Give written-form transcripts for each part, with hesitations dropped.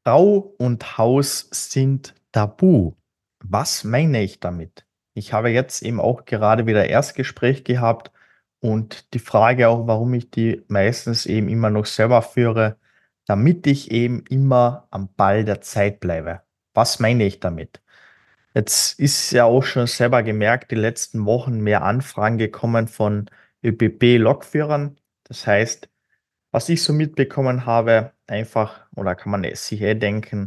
Frau und Haus sind tabu. Was meine ich damit? Ich habe jetzt eben auch gerade wieder Erstgespräch gehabt und die Frage auch, warum ich die meistens eben immer noch selber führe, damit ich eben immer am Ball der Zeit bleibe. Was meine ich damit? Jetzt ist ja auch schon selber gemerkt, die letzten Wochen mehr Anfragen gekommen von ÖBB-Lokführern. Das heißt, was ich so mitbekommen habe, einfach, oder kann man es sich denken,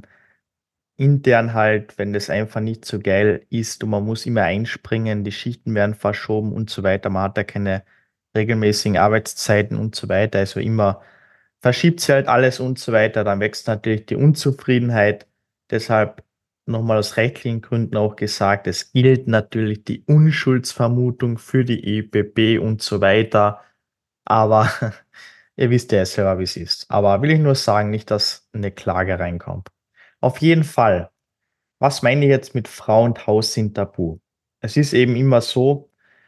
intern halt, wenn das einfach nicht so geil ist und man muss immer einspringen, die Schichten werden verschoben und so weiter. Man hat da keine regelmäßigen Arbeitszeiten und so weiter. Also immer verschiebt sich halt alles und so weiter. Dann wächst natürlich die Unzufriedenheit. Deshalb nochmal aus rechtlichen Gründen auch gesagt, es gilt natürlich die Unschuldsvermutung für die ÖBB und so weiter. Aber ihr wisst ja selber, wie es ist. Aber will ich nur sagen, nicht, dass eine Klage reinkommt. Auf jeden Fall, was meine ich jetzt mit Frau und Haus sind tabu? Es ist eben immer so,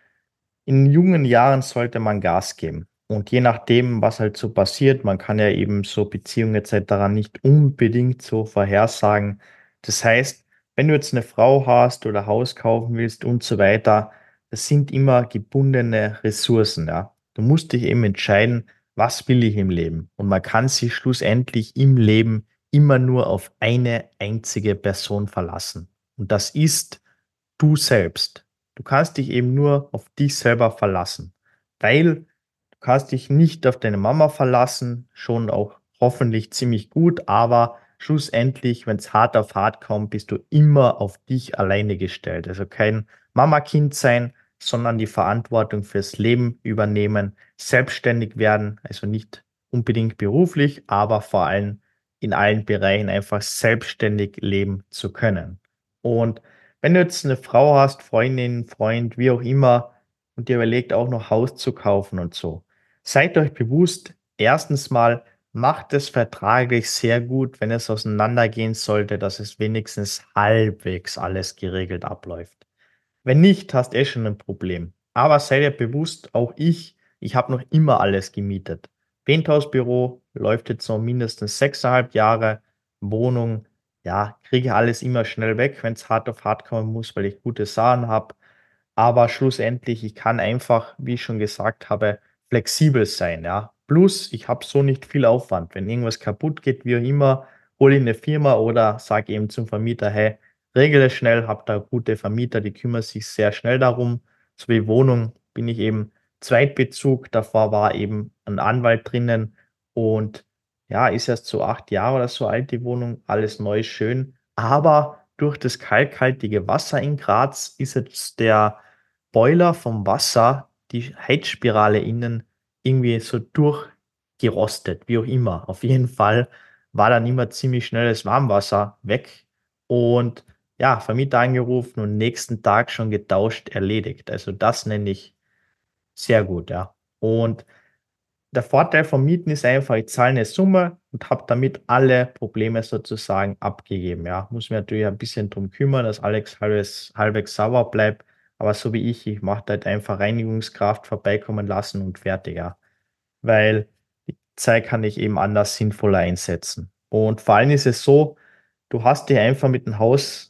in jungen Jahren sollte man Gas geben. Und je nachdem, was halt so passiert, man kann ja eben so Beziehungen et cetera nicht unbedingt so vorhersagen. Das heißt, wenn du jetzt eine Frau hast oder Haus kaufen willst und so weiter, das sind immer gebundene Ressourcen, ja. Du musst dich eben entscheiden, was will ich im Leben? Und man kann sich schlussendlich im Leben immer nur auf eine einzige Person verlassen. Und das ist du selbst. Du kannst dich eben nur auf dich selber verlassen, weil du kannst dich nicht auf deine Mama verlassen, schon auch hoffentlich ziemlich gut, aber schlussendlich, wenn es hart auf hart kommt, bist du immer auf dich alleine gestellt. Also kein Mama-Kind sein, sondern die Verantwortung fürs Leben übernehmen, selbstständig werden, also nicht unbedingt beruflich, aber vor allem in allen Bereichen einfach selbstständig leben zu können. Und wenn du jetzt eine Frau hast, Freundin, Freund, wie auch immer, und dir überlegt, auch noch Haus zu kaufen und so. Seid euch bewusst, erstens mal macht es vertraglich sehr gut, wenn es auseinandergehen sollte, dass es wenigstens halbwegs alles geregelt abläuft. Wenn nicht, hast schon ein Problem. Aber sei dir bewusst, auch ich habe noch immer alles gemietet. Penthouse-Büro läuft jetzt noch mindestens 6,5 Jahre. Wohnung, ja, kriege alles immer schnell weg, wenn es hart auf hart kommen muss, weil ich gute Sachen habe. Aber schlussendlich, ich kann einfach, wie ich schon gesagt habe, flexibel sein, ja. Plus, ich habe so nicht viel Aufwand. Wenn irgendwas kaputt geht, wie auch immer, hole ich eine Firma oder sage eben zum Vermieter: „Hey, regle es schnell“, habe da gute Vermieter, die kümmern sich sehr schnell darum. So wie Wohnung bin ich eben Zweitbezug. Davor war eben ein Anwalt drinnen und ja, ist erst so 8 Jahre oder so alt, die Wohnung. Alles neu, schön. Aber durch das kalkhaltige Wasser in Graz ist jetzt der Boiler vom Wasser, die Heizspirale innen irgendwie so durchgerostet, wie auch immer. Auf jeden Fall war dann immer ziemlich schnell das Warmwasser weg und ja, Vermieter angerufen und nächsten Tag schon getauscht, erledigt. Also das nenne ich sehr gut, ja. Und der Vorteil vom Mieten ist einfach, ich zahle eine Summe und habe damit alle Probleme sozusagen abgegeben, ja. Muss mir natürlich ein bisschen drum kümmern, dass alles halbwegs sauber bleibt, aber so wie ich mache da halt einfach Reinigungskraft vorbeikommen lassen und fertig, ja. Weil die Zeit kann ich eben anders sinnvoller einsetzen. Und vor allem ist es so, du hast dich einfach mit dem Haus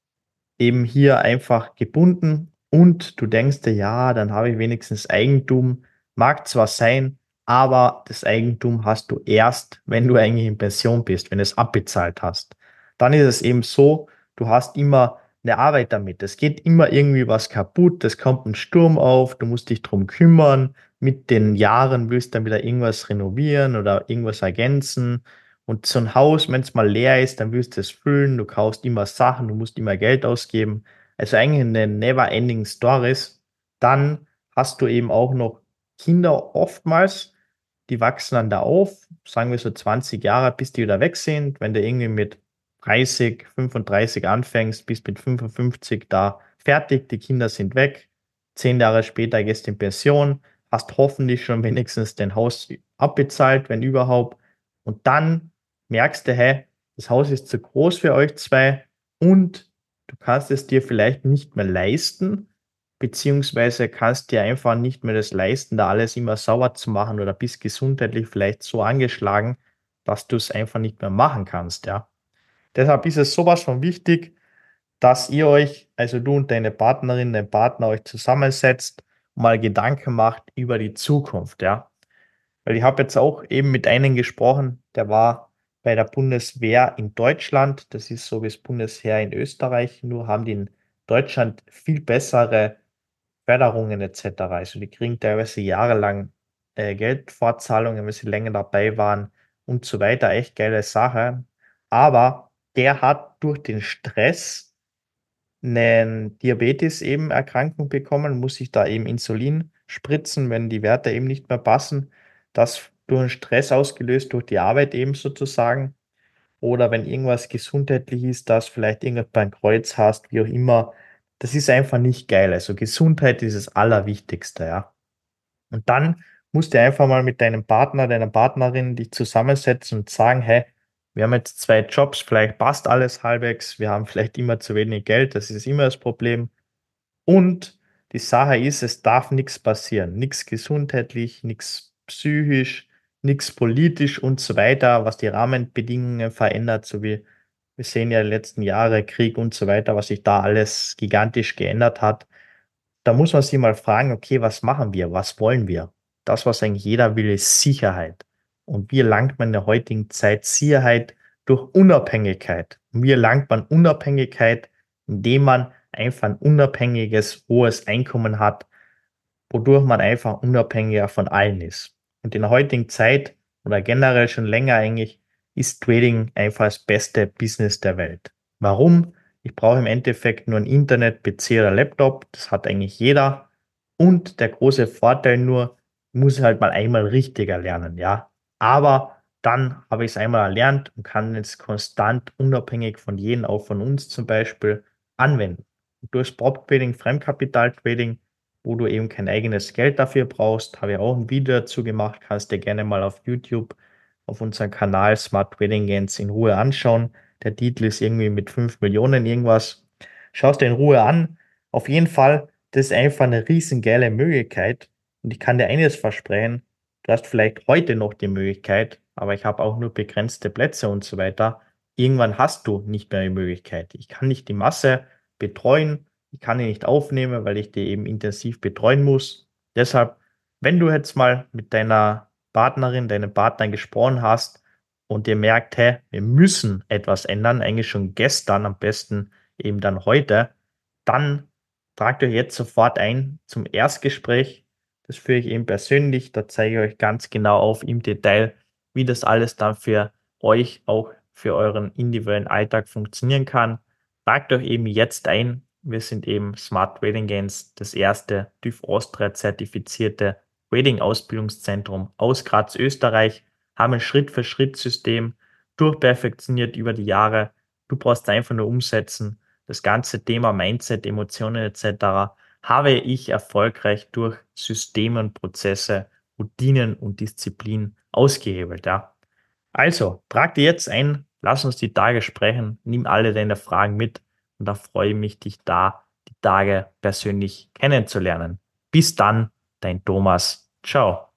eben hier einfach gebunden und du denkst dir: „Ja, dann habe ich wenigstens Eigentum.“ Mag zwar sein, aber das Eigentum hast du erst, wenn du eigentlich in Pension bist, wenn du es abbezahlt hast. Dann ist es eben so, du hast immer eine Arbeit damit. Es geht immer irgendwie was kaputt, es kommt ein Sturm auf, du musst dich drum kümmern. Mit den Jahren willst du dann wieder irgendwas renovieren oder irgendwas ergänzen. Und so ein Haus, wenn es mal leer ist, dann willst du es füllen, du kaufst immer Sachen, du musst immer Geld ausgeben. Also eigentlich 'ne never ending Stories. Dann hast du eben auch noch Kinder oftmals, die wachsen dann da auf, sagen wir so 20 Jahre, bis die wieder weg sind. Wenn du irgendwie mit 30, 35 anfängst, bist mit 55 da fertig, die Kinder sind weg. 10 Jahre später gehst du in Pension, hast hoffentlich schon wenigstens dein Haus abbezahlt, wenn überhaupt. Und dann merkst du, hey, das Haus ist zu groß für euch zwei und du kannst es dir vielleicht nicht mehr leisten, beziehungsweise kannst dir einfach nicht mehr das leisten, da alles immer sauber zu machen oder bist gesundheitlich vielleicht so angeschlagen, dass du es einfach nicht mehr machen kannst, ja. Deshalb ist es sowas von wichtig, dass ihr euch, also du und deine Partnerin, dein Partner euch zusammensetzt und mal Gedanken macht über die Zukunft, ja. Weil ich habe jetzt auch eben mit einem gesprochen, der war bei der Bundeswehr in Deutschland. Das ist so wie das Bundesheer in Österreich, nur haben die in Deutschland viel bessere Förderungen et cetera. Also, die kriegen teilweise jahrelang, Geldfortzahlungen, wenn sie länger dabei waren und so weiter. Echt geile Sache. Aber der hat durch den Stress 'nen Diabetes eben Erkrankung bekommen, muss sich da eben Insulin spritzen, wenn die Werte eben nicht mehr passen. Das durch 'n Stress ausgelöst durch die Arbeit eben sozusagen. Oder wenn irgendwas gesundheitlich ist, dass vielleicht irgendwas beim Kreuz hast, wie auch immer. Das ist einfach nicht geil. Also, Gesundheit ist das Allerwichtigste, ja. Und dann musst du einfach mal mit deinem Partner, deiner Partnerin dich zusammensetzen und sagen: „Hey, wir haben jetzt 2 Jobs, vielleicht passt alles halbwegs, wir haben vielleicht immer zu wenig Geld, das ist immer das Problem. Und die Sache ist, es darf nichts passieren, nichts gesundheitlich, nichts psychisch, nichts politisch und so weiter, was die Rahmenbedingungen verändert, so wie wir sehen ja die letzten Jahre Krieg und so weiter, was sich da alles gigantisch geändert hat. Da muss man sich mal fragen: „Okay, was machen wir? Was wollen wir?“ Das, was eigentlich jeder will, ist Sicherheit. Und wie erlangt man in der heutigen Zeit Sicherheit? Durch Unabhängigkeit. Und wie erlangt man Unabhängigkeit? Indem man einfach ein unabhängiges, hohes Einkommen hat, wodurch man einfach unabhängiger von allen ist. Und in der heutigen Zeit oder generell schon länger eigentlich ist Trading einfach das beste Business der Welt. Warum? Ich brauche im Endeffekt nur ein Internet, PC oder Laptop. Das hat eigentlich jeder. Und der große Vorteil nur, ich muss es halt mal einmal richtig erlernen, ja. Aber dann habe ich es einmal erlernt und kann es konstant unabhängig von jedem, auch von uns zum Beispiel, anwenden. Und durchs Prop Trading, Fremdkapital Trading, wo du eben kein eigenes Geld dafür brauchst. Habe ich auch ein Video dazu gemacht, kannst dir gerne mal auf YouTube auf unserem Kanal Smart Trading Gains in Ruhe anschauen. Der Titel ist irgendwie mit 5 Millionen irgendwas. Schau es dir in Ruhe an. Auf jeden Fall, das ist einfach eine riesengeile Möglichkeit und ich kann dir eines versprechen, du hast vielleicht heute noch die Möglichkeit, aber ich habe auch nur begrenzte Plätze und so weiter. Irgendwann hast du nicht mehr die Möglichkeit. Ich kann nicht die Masse betreuen, ich kann die nicht aufnehmen, weil ich die eben intensiv betreuen muss. Deshalb, wenn du jetzt mal mit deiner Partnerin, deinem Partner gesprochen hast und ihr merkt, hey, wir müssen etwas ändern, eigentlich schon gestern, am besten eben dann heute, dann tragt euch jetzt sofort ein zum Erstgespräch. Das führe ich eben persönlich. Da zeige ich euch ganz genau auf im Detail, wie das alles dann für euch auch für euren individuellen Alltag funktionieren kann. Tragt euch eben jetzt ein. Wir sind eben Smart Trading Gains, das erste TÜV Austria zertifizierte Trading-Ausbildungszentrum aus Graz, Österreich, haben ein Schritt-für-Schritt-System durchperfektioniert über die Jahre. Du brauchst einfach nur umsetzen. Das ganze Thema Mindset, Emotionen etc. habe ich erfolgreich durch Systeme und Prozesse, Routinen und Disziplin ausgehebelt. Ja. Also, trag dir jetzt ein, lass uns die Tage sprechen, nimm alle deine Fragen mit und da freue ich mich, dich da die Tage persönlich kennenzulernen. Bis dann, dein Thomas. Ciao.